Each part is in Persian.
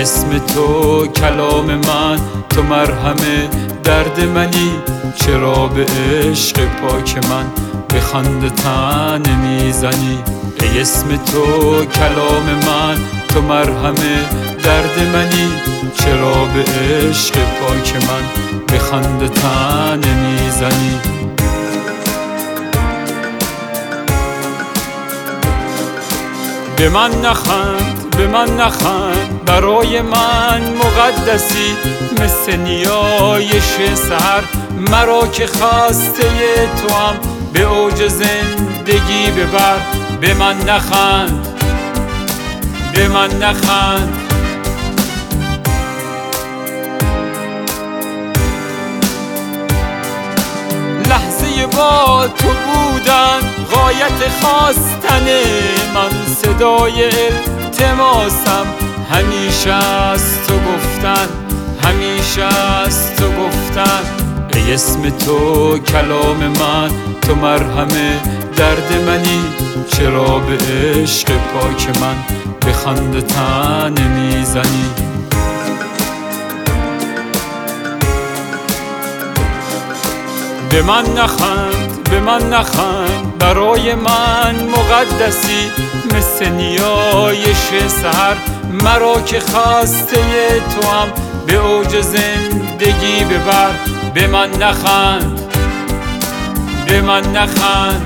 ای اسم تو کلام من، تو مرهم درد منی. چرا به عشق پاک من به خنده طعنه میزنی؟ ای اسم تو کلام من، تو مرهم درد منی. چرا به عشق پاک من به خنده طعنه میزنی؟ به من نخند، به من نخند، برای من مقدسی. مثل نیایش سحر مرا که خسته تو هم به اوج زندگی ببر. به من نخند، به من نخند. لحظه با تو بودن غایت خواستن من، صدای التماسم همیشه از تو گفتن، همیشه از تو گفتن. ای اسم تو کلام من، تو مرهم درد منی. چرا به عشق پاک من به خنده طعنه میزنی؟ به من نخند، به من نخند، برای من مقدسی. مثل نیایش سحر مرا که خسته تو هم به اوج زندگی ببر. به من نخند، به من نخند.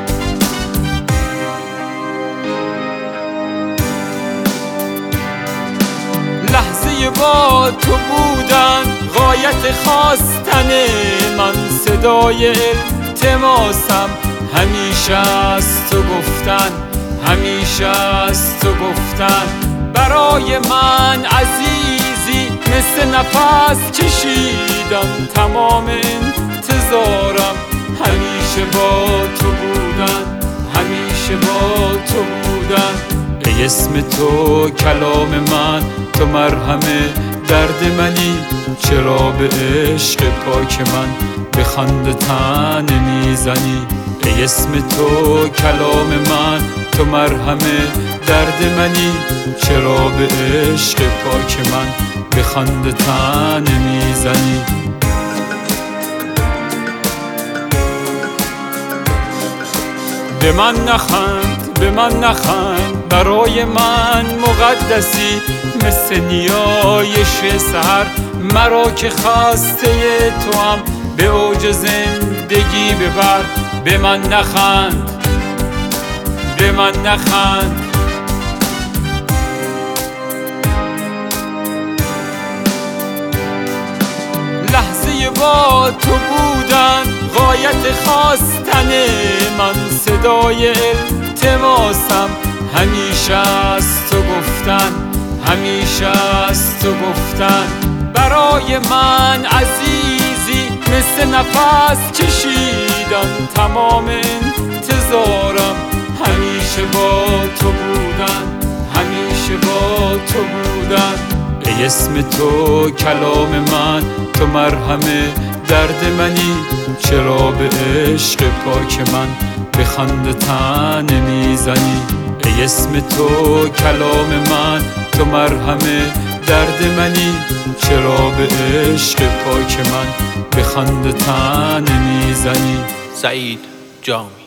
لحظه با تو بودن غایت خواستن من، صدای التماسم همیشه از تو گفتن، همیشه از تو گفتن. برای من عزیزی مثل نفس کشیدن، تمام انتظارم همیشه با تو بودن، همیشه با تو بودن. ای اسم تو کلام من، تو مرهم درد منی. چرا به عشق پاک من به خنده طعنه میزنی؟ ای اسم تو کلام من، تو مرهم درد منی. چرا به عشق پاک من به خنده طعنه میزنی؟ به من نخند، به من نخند، برای من مقدسی. مثل نیایش سحر مرا که خسته تو هم به اوج زندگی ببر. به من نخند، به من نخند. لحظه با تو بودن غایت خواستن من، صدای التماسم همیشه از تو گفتن، همیشه از تو گفتن. برای من عزیزی مثل نفس کشیدن، تمام انتظارم همیشه با تو بودن، همیشه با تو بودن. ای اسم تو کلام من، تو مرهم درد منی. چرا به عشق پاک من به خنده طعنه میزنی؟ ای اسم تو کلام من، تو مرهم درد منی. چرا به عشق پاک من به خنده طعنه میزنی؟ سعید جامی.